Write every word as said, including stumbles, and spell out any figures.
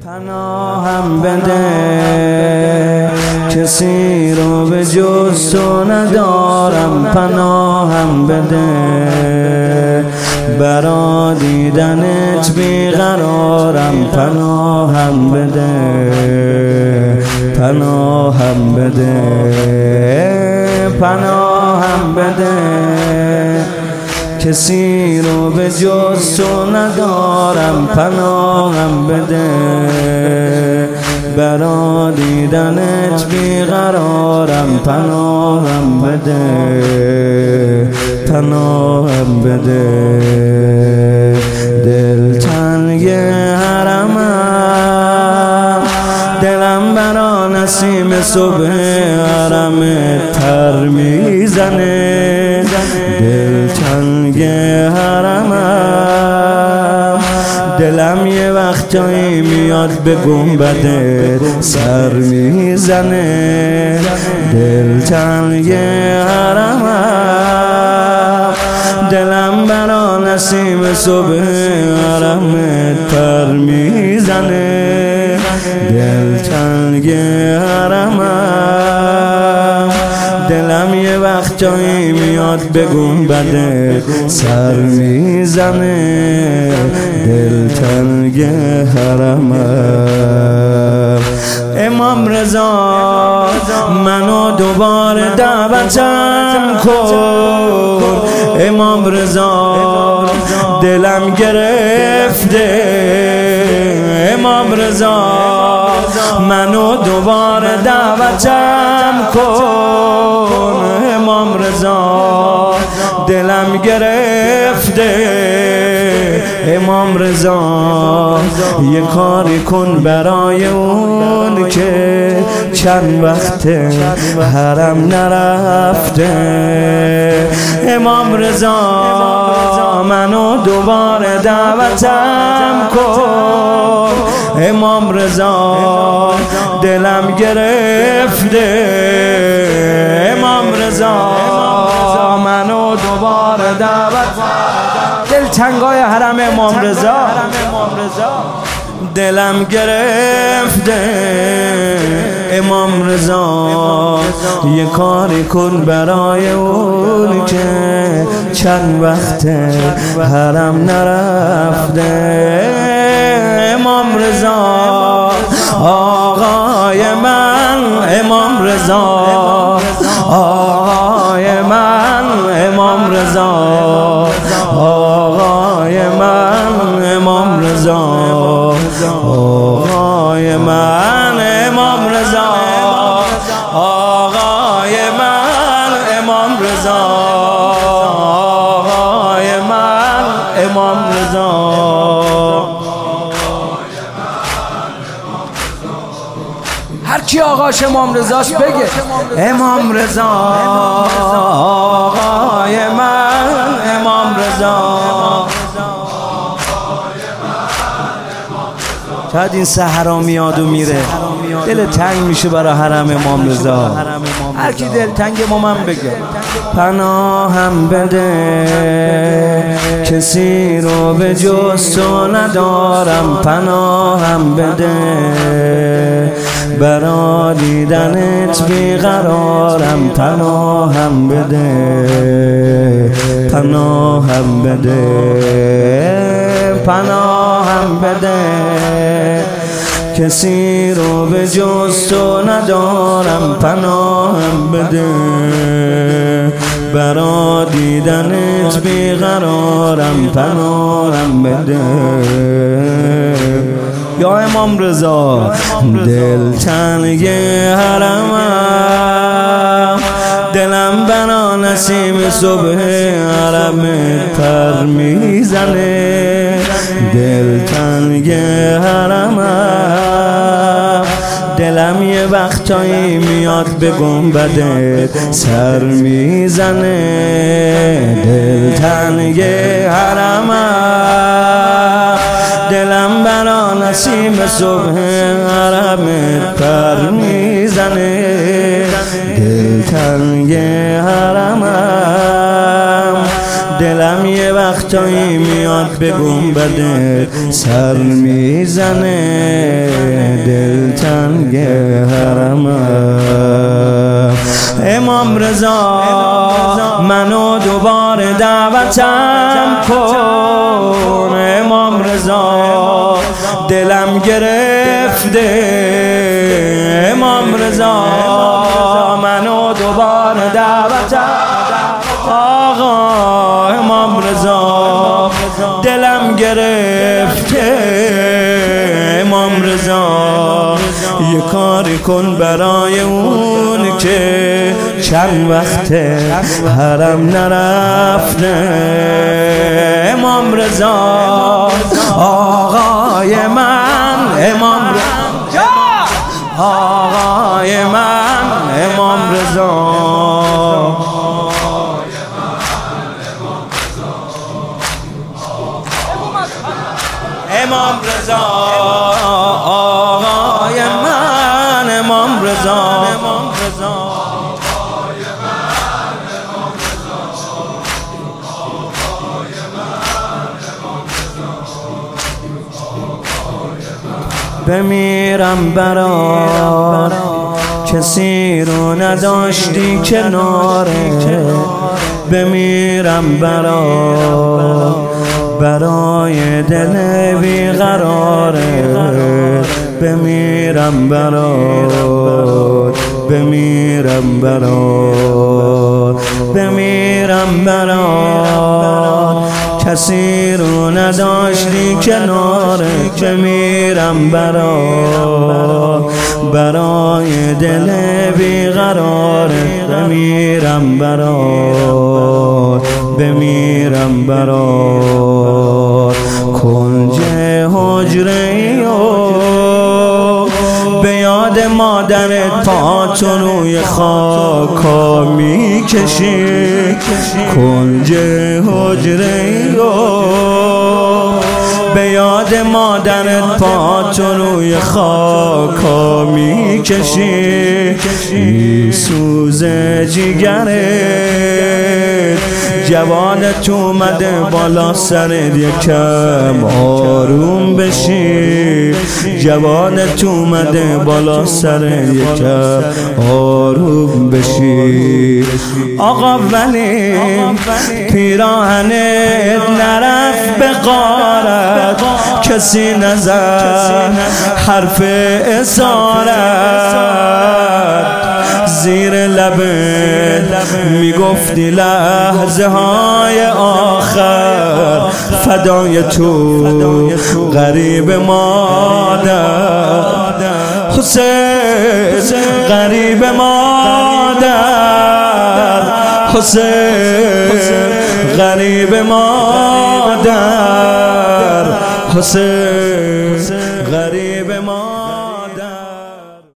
پناهم بده، کسی رو به جز تو ندارم. پناهم بده، برا دیدنت بیقرارم. پناهم بده، پناهم بده، پناهم بده، کسی رو به جز تو ندارم. پناهم بده، برا دیدنت بیقرارم. پناهم بده، پناهم بده، دلتنگ حرمم، دلم برا نسیم صبح حرم تر میزنه. دلتنگ حرمم، دلم یه وقتایی میاد به گنبدت سر میزنه. دلتنگ حرمم، دلم برا نسیم صبح حرم تر میزنه. دلتنگ حرمم، دلم یه وقتایی میاد به گنبدت سر میزنه. دلتنگ حرمم، امام رضا منو دوباره دعوتم کن. امام رضا دلم گرفته. امام رضا منو دوباره دعوتم کن. امام رضا دلم گرفته. امام رضا یه کاری کن برای اون که چند وقت حرم نرفته. امام رضا منو دوباره دعوتم کن. امام رضا دلم گرفته. امام رضا منو دوباره دعوت. دلتنگای حرم امام رضا، دلم گرفته. امام رضا یه کاری کن برای اون که چند وقت حرم نرفته. امام رضا آقای من، امام رضا آقای من، امام رضا آقای من، امام رضا آقای من، امام رضا آقای من، امام رضا آقای من، امام رضا. هر کی آقاش امام رضاش بگه امام رضا آقای من، امام رضا. شاید این سحرا میاد و میره، دل تنگ میشه برای حرم امام رضا. هر کی دل تنگ امام بگه پناهم بده، کسی رو به جز تو ندارم. پناهم بده، برا دیدنت بیقرارم. پناهم بده، پناهم بده، پناهم بده، کسی رو به جز تو ندارم. پناهم بده، برا دیدنت بیقرارم. پناهم بده یا امام رضا. دلتنگ حرمم، دلم برا نسیم صبح حرم پر میزنه. دلتنگ حرمم، دلم یه وقتایی میاد به گنبدت سر میزنه. دلتنگ حرمم، دلم برا نسیم صبح حرم پر میزنه. دلتنگ حرمم، دلم یه وقتایی میاد به گنبدت سر میزنه. امام رضا منو دوباره دعوتم کن، امام رضا دلم گرفته، امام رضا منو دوباره دعوتم، آقا امام رضا دلم گرفته، امام رضا یه کاری کن برای اون که چند وقت حرم نرفته، امام رضا آقای من، امام رضا آقای من، امام رضا امام رضا آقای من، امام رضا امام رضا بمیرم برات کسی رو نداشتی کناره، بمیرم برات برای دل بیقراره، بمیرم برات بمیرم برات بمیرم برات کسی رو نداشتی کناره، بمیرم برات برای دل بیقراره، بمیرم برات بمیرم برات کنج حجره و به یاد مادرت پاتون روی خاکا میکشی، کنج حجره و به یاد مادرت پاتون روی خاکا میکشی، میسوزه جگرت جوانت اومده بالا سرت، یکم آروم بشی، جوانت اومده بالا سرت، یکم آروم بشی، آقا ولی پیراهنت نرفت به غارت، کسی نزد حرف اسارت، زیر لبت میگفتی لحظه های آخر فدای تو غریب مادر، حسین غریب مادر، حسین غریب مادر، حسین غریب